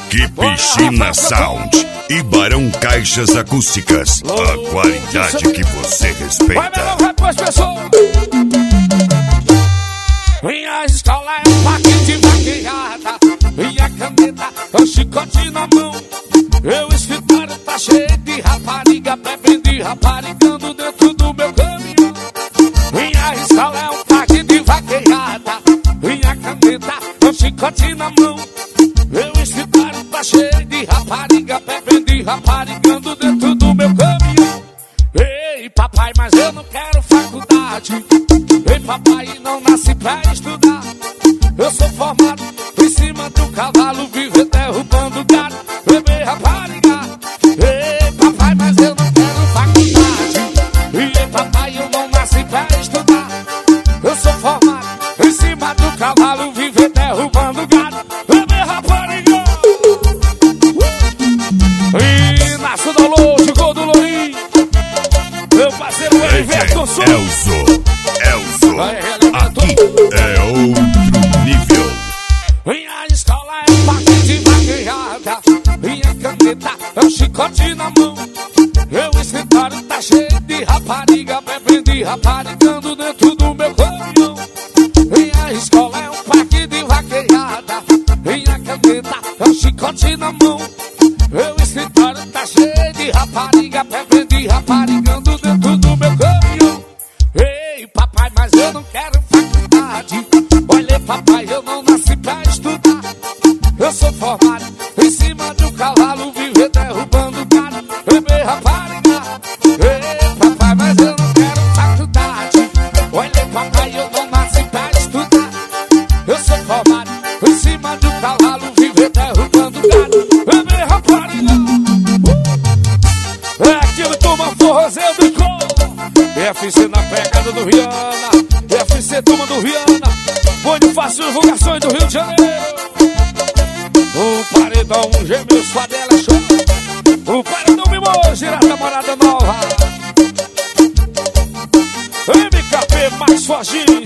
Equipe China Sound e Barão Caixas Acústicas. A qualidade que você respeita. Minha escola é um parque de vaquejada. Minha caneta é um chicote na mão. Meu escritório tá cheio de rapariga, bebendo e raparigando dentro do meu caminhão. Minha escola é um parque de vaquejada. Minha caneta é um chicote na mão. Meu escritório tá cheio de rapariga, bebendo e raparigando dentro do meu caminhão. Ei, papai, mas eu não quero faculdade. Ei, papai, não nasci pra estudar. Eu sou formado em cima do cavalo, vivo derrubando gado, bebê rapariga. Ei, papai, mas eu não quero faculdade. Ei, papai, eu não nasci pra estudar. Eu sou formado em cima do cavalo, vivo derrubando gado, bebê rapariga. E nasce do longe, gol do Lourinho. Meu parceiro Everton Souza. Elzo, aqui é outro nível. Minha escola é um parque de vaquejada. Minha caneta é um chicote na mão. Meu escritório tá cheio de rapariga, bebendo e raparigando dentro do meu caminhão. Minha escola é um parque de vaquejada. Minha caneta é um chicote na mão. Meu escritório tá cheio de rapariga, bebendo e raparigando dentro do meu caminhão. Ei, papai, mas eu não quero faculdade. Olha, papai, eu não nasci pra estudar. Eu sou formado em cima do cavalo, vivo derrubando gado, bebê rapariga. Ei, papai, mas eu não quero faculdade. Olha, papai, eu não nasci pra estudar. Eu sou formado em cima do cavalo, vivo derrubando gado, bebê rapariga. É aquilo, toma forrozeiro do cor. FC na pegada do Rihanna. FC toma do Rihanna. Bonde fácil divulgações do Rio de Janeiro. O paredão gêmeos, Fadela show. O paredão Mimoso, direto da Morada Nova. MKP mais forte.